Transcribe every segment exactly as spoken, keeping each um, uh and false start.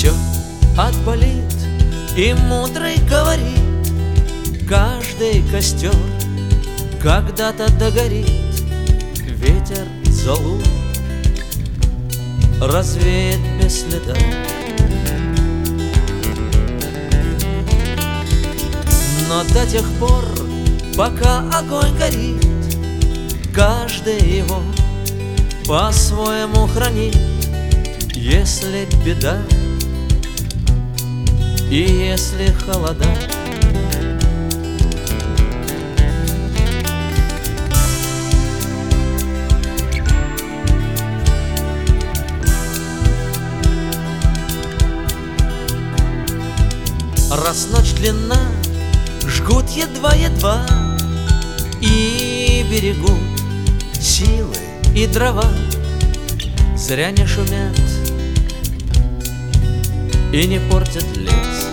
все отболит, и мудрый говорит: каждый костер когда-то догорит. Ветер золу развеет без следа. Но до тех пор, пока огонь горит, каждый его по-своему хранит. Если беда и если холода, раз ночь длинна, жгут едва-едва и берегут силы и дрова. Зря не шумят и не портят лес.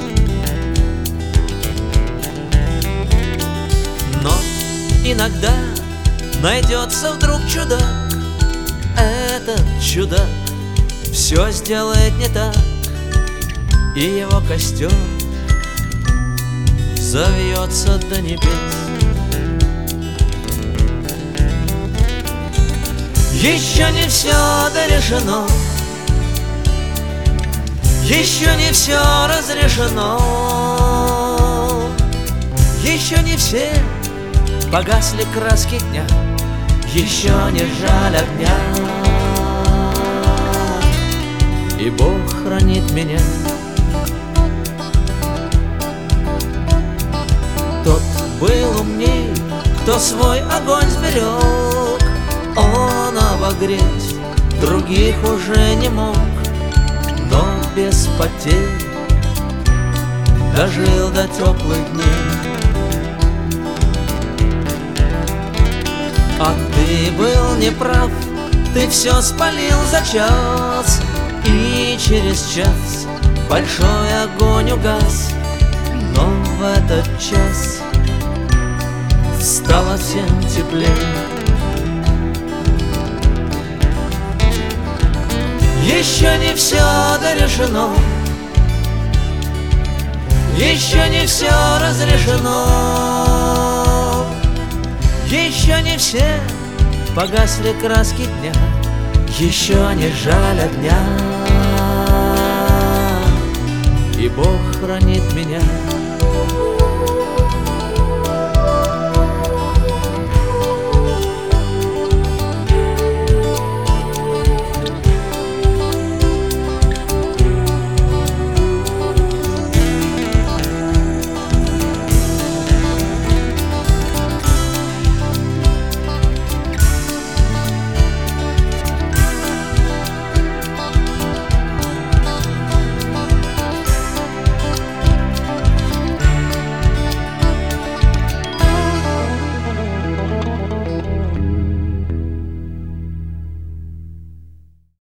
Но иногда найдется вдруг чудак. Этот чудак все сделает не так, и его костер завьется до небес. Еще не все дорешено, еще не все разрешено, еще не все погасли краски дня, еще не жаль огня. И Бог хранит меня. Тот был умней, кто свой огонь сберег. Он обогреть других уже не мог, но без потерь дожил до теплых дней. А ты был неправ, ты все спалил за час, и через час большой огонь угас. Но в этот час стало всем теплее. Еще не все дорешено, еще не все разрешено, еще не все погасли краски дня, еще не жаль огня. И Бог хранит меня.